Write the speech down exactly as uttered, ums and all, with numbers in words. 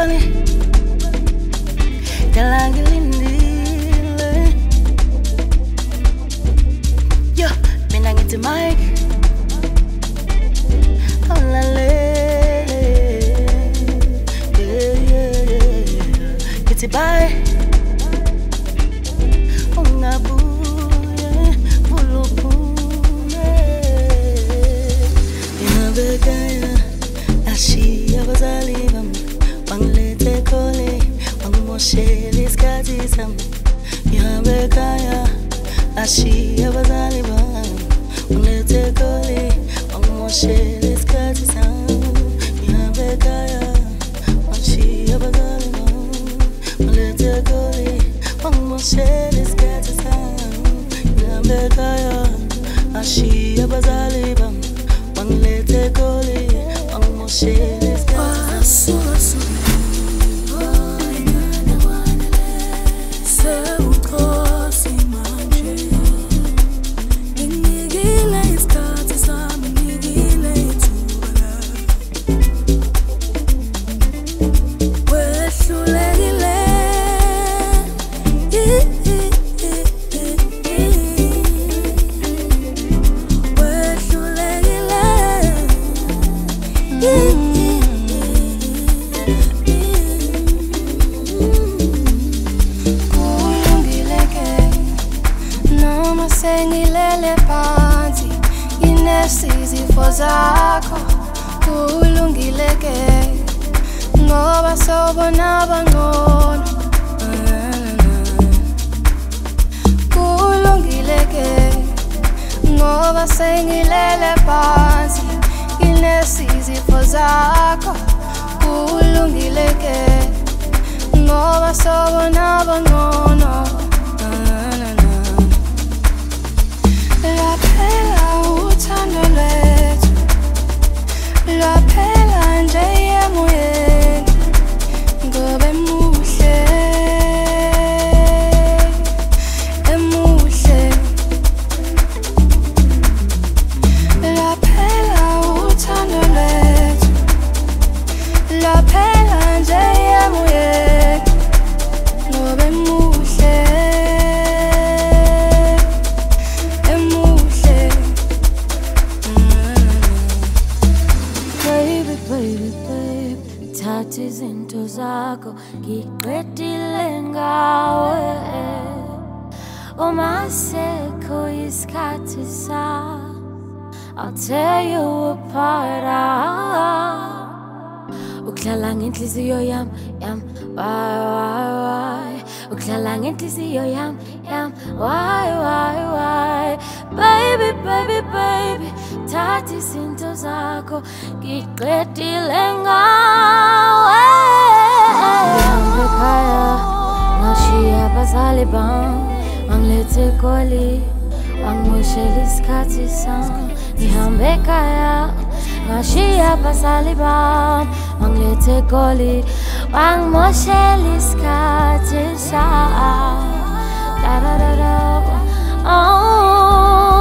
ubani dalangilindile yo mina ngithi Mike awulalele yeah yeah yeah ngithi bye ungabuye buluphume ngiyabekaya ashiya abazali bami bangilethe khole bangimoshela isikhathi sami ngiyabekaya ashiya abazali bami bangilethe khole bangimoshela isikhathi sami ngiyabekaya ashiya abazali bami bangilethe khole bangimoshela isikhathi sami ngiyabekaya ashiya abazali bami bangilethe khole bangimoshela isikhathi sami Sengilele phansi nginesizifo zakho kulungileke ngoba sobona bangcono kulungileke ngoba sengilele phansi nginesizifo zakho kulungileke ngoba sobona bangcono Laphela uthando lwethu Laphela nje emoyeni Ngoba emuhle Emuhle Laphela uthando lwethu Laphela nje emoyeni Ngoba emuhle Thatha izinto zakho ngiqedile ngawe uma sekho isikhathi sa I'll tear you apart Uklala ngenhliziyo yam yam why why why Uklala ngenhliziyo yam yam why why why Baby baby baby Thatha izinto zakho ngiqedile ngawe Ngihambekhaya ngashiya abazali bami bangilethe khole bangimoshela isikhathi sami Ngihambekhaya ngashiya abazali bami bangilethe khole bangimoshela isikhathi sami Da da da da oh